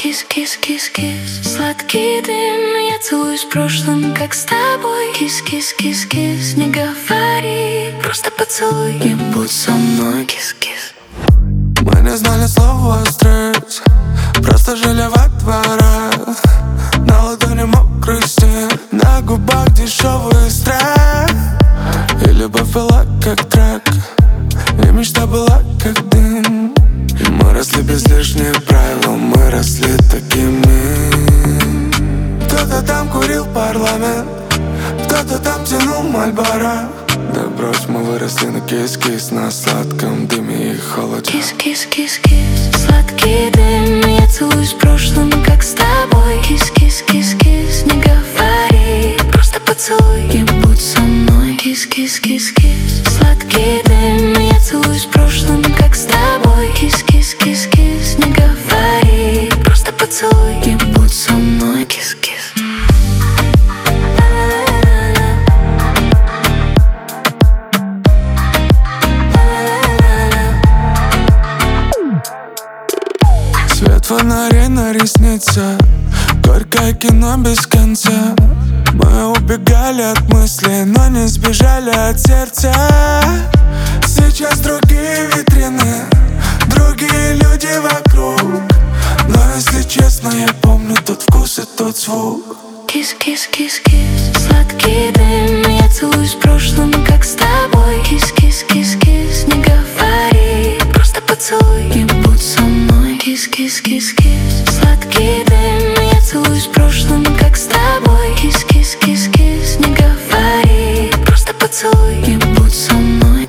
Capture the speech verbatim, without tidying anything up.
Кис-кис-кис-кис, сладкий дым, я целуюсь прошлым, как с тобой. Кис-кис-кис-кис, не говори, просто поцелуй и будь со мной. Кис-кис. Мы не знали слова стресс, просто жили во дворах. На ладони мокрый снег, на губах дешевый страх. И любовь была как трек, и мечта была как дым. Мы росли без лишних правил, мы росли такими. Кто-то там курил парламент, кто-то там тянул Мальборо. Да брось, мы выросли на кис-кис, на сладком дыме и холоде. Кис-кис-кис-кис, сладкий дым, я целуюсь прошлым, как с тобой. Кис-кис-кис-кис, не говори, просто поцелуй и будь со мной. Кис-кис-кис-кис, сладкий дым, я целуюсь прошлым, как с тобой. Кис-кис-кис-кис, не говори, просто поцелуй и будь со мной. Кис-кис. Свет фонарей на ресницах, горькое кино без конца. Мы убегали от мыслей, но не сбежали от сердца. Сейчас другие витрины, другие люди вокруг. Но если честно, я помню тот вкус и тот звук. Кис-кис-кис-кис, сладкий дым, я целуюсь прошлым, как с тобой. Кис-кис-кис-кис, не говори, просто поцелуй и будь со мной. Кис-кис-кис-кис, сладкий дым, я целуюсь прошлым, как с тобой. Кис-кис-кис-кис, не говори, просто поцелуй и будь со мной.